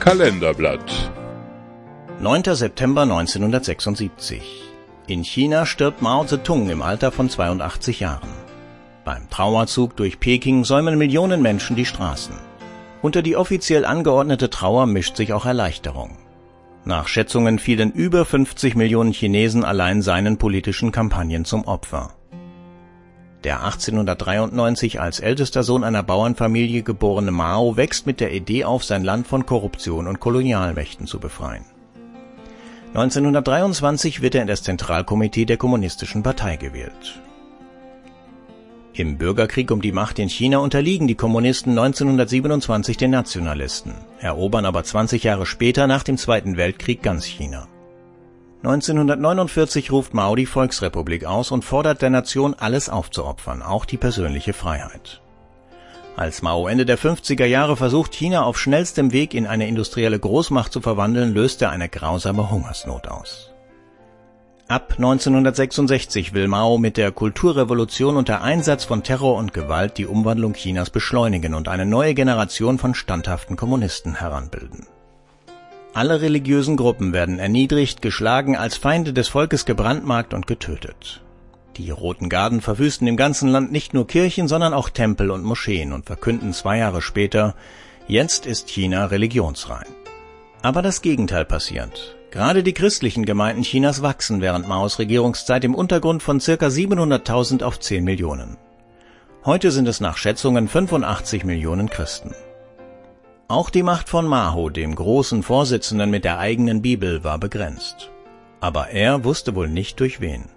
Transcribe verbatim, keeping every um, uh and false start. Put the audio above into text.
Kalenderblatt. neunter September neunzehnhundertsechsundsiebzig. In China stirbt Mao Zedong im Alter von zweiundachtzig Jahren. Beim Trauerzug durch Peking säumen Millionen Menschen die Straßen. Unter die offiziell angeordnete Trauer mischt sich auch Erleichterung. Nach Schätzungen fielen über fünfzig Millionen Chinesen allein seinen politischen Kampagnen zum Opfer. Der achtzehnhundertdreiundneunzig als ältester Sohn einer Bauernfamilie geborene Mao wächst mit der Idee auf, sein Land von Korruption und Kolonialmächten zu befreien. neunzehnhundertdreiundzwanzig wird er in das Zentralkomitee der Kommunistischen Partei gewählt. Im Bürgerkrieg um die Macht in China unterliegen die Kommunisten neunzehnhundertsiebenundzwanzig den Nationalisten, erobern aber zwanzig Jahre später nach dem Zweiten Weltkrieg ganz China. neunzehnhundertneunundvierzig ruft Mao die Volksrepublik aus und fordert der Nation, alles aufzuopfern, auch die persönliche Freiheit. Als Mao Ende der fünfziger Jahre versucht, China auf schnellstem Weg in eine industrielle Großmacht zu verwandeln, löst er eine grausame Hungersnot aus. Ab neunzehnhundertsechsundsechzig will Mao mit der Kulturrevolution unter Einsatz von Terror und Gewalt die Umwandlung Chinas beschleunigen und eine neue Generation von standhaften Kommunisten heranbilden. Alle religiösen Gruppen werden erniedrigt, geschlagen, als Feinde des Volkes gebrandmarkt und getötet. Die Roten Garden verwüsten im ganzen Land nicht nur Kirchen, sondern auch Tempel und Moscheen und verkünden zwei Jahre später, jetzt ist China religionsrein. Aber das Gegenteil passiert. Gerade die christlichen Gemeinden Chinas wachsen während Maos Regierungszeit im Untergrund von ca. siebenhunderttausend auf zehn Millionen. Heute sind es nach Schätzungen fünfundachtzig Millionen Christen. Auch die Macht von Mao, dem großen Vorsitzenden mit der eigenen Bibel, war begrenzt. Aber er wusste wohl nicht durch wen.